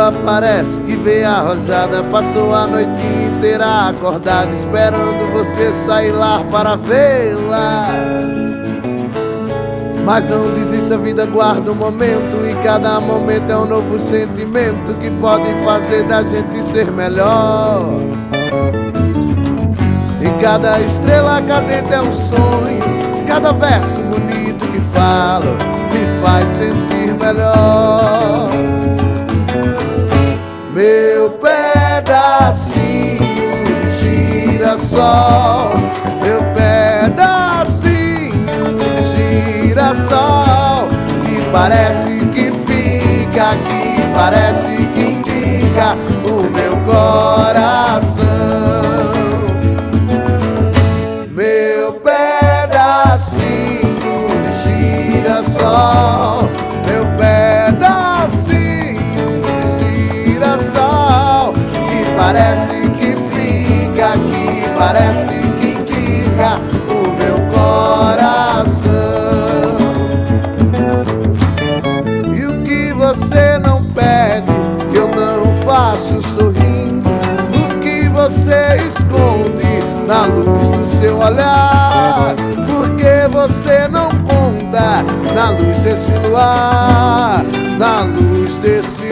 ela parece que veio arrojada. Passou a noite inteira acordada, esperando você sair lá para vê-la. Mas não desista, a vida guarda um momento, e cada momento é um novo sentimento que pode fazer da gente ser melhor. E cada estrela cadente é um sonho, cada verso bonito que falo me faz sentir melhor. Meu pedacinho de girassol, meu pedacinho de girassol, que parece que fica, que parece que indica o meu coração. Meu pedacinho de girassol, meu pedacinho de girassol, que parece que fica, que parece que indica o meu coração. E o que você não pede, que eu não faço sorrindo, o que você esconde na luz do seu olhar, porque você não conta na luz desse luar, na luz desse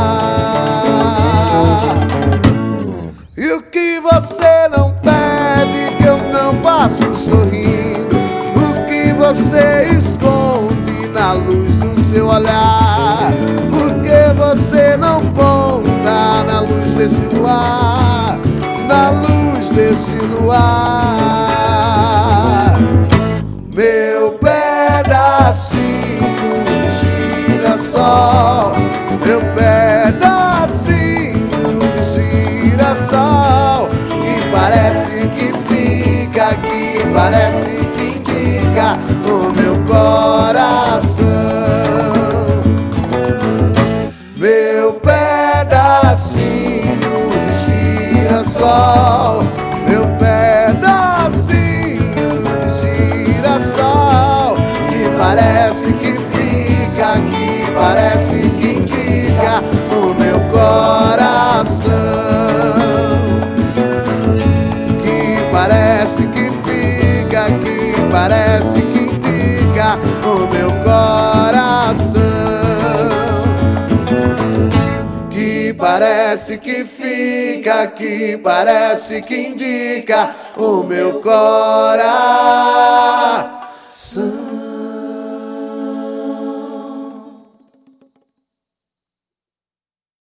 luar. E o que você não pede, que eu não faço sorrindo, o que você esconde na luz do seu olhar, porque você não conta na luz desse luar, na luz desse luar. Meu pedacinho de girassol, meu pedacinho de girassol, que parece que fica, que parece que indica o meu coração. Meu pedacinho de girassol, meu pedacinho de girassol, que parece que fica, que parece que indica o meu coração. Que parece que fica, que parece que indica o meu coração. Que parece que fica, que parece que indica o meu coração.